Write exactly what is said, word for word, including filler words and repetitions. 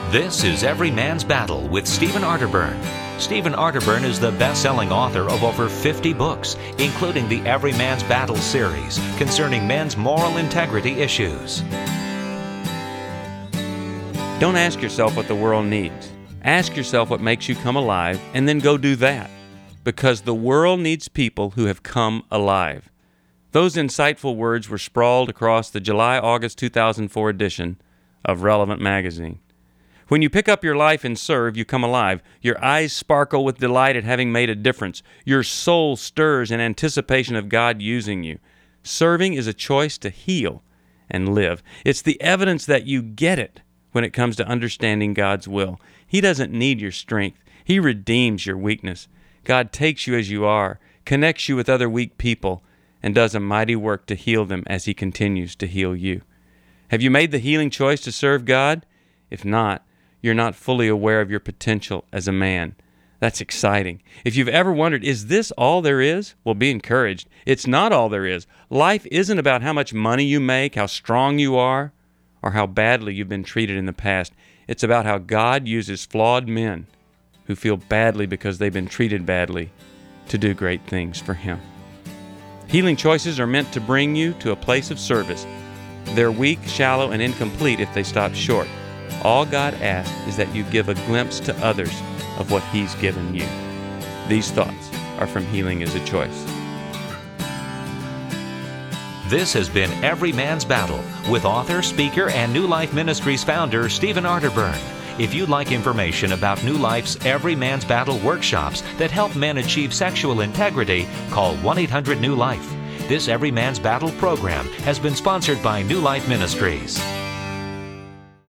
This is Every Man's Battle with Stephen Arterburn. Stephen Arterburn is the best-selling author of over fifty books, including the Every Man's Battle series concerning men's moral integrity issues. Don't ask yourself what the world needs. Ask yourself what makes you come alive, and then go do that. Because the world needs people who have come alive. Those insightful words were sprawled across the July-August two thousand four edition of Relevant Magazine. When you pick up your life and serve, you come alive. Your eyes sparkle with delight at having made a difference. Your soul stirs in anticipation of God using you. Serving is a choice to heal and live. It's the evidence that you get it when it comes to understanding God's will. He doesn't need your strength. He redeems your weakness. God takes you as you are, connects you with other weak people, and does a mighty work to heal them as He continues to heal you. Have you made the healing choice to serve God? If not, you're not fully aware of your potential as a man. That's exciting. If you've ever wondered, is this all there is? Well, be encouraged. It's not all there is. Life isn't about how much money you make, how strong you are, or how badly you've been treated in the past. It's about how God uses flawed men who feel badly because they've been treated badly to do great things for Him. Healing choices are meant to bring you to a place of service. They're weak, shallow, and incomplete if they stop short. All God asks is that you give a glimpse to others of what He's given you. These thoughts are from Healing is a Choice. This has been Every Man's Battle with author, speaker, and New Life Ministries founder Stephen Arterburn. If you'd like information about New Life's Every Man's Battle workshops that help men achieve sexual integrity, call one eight hundred new life. This Every Man's Battle program has been sponsored by New Life Ministries.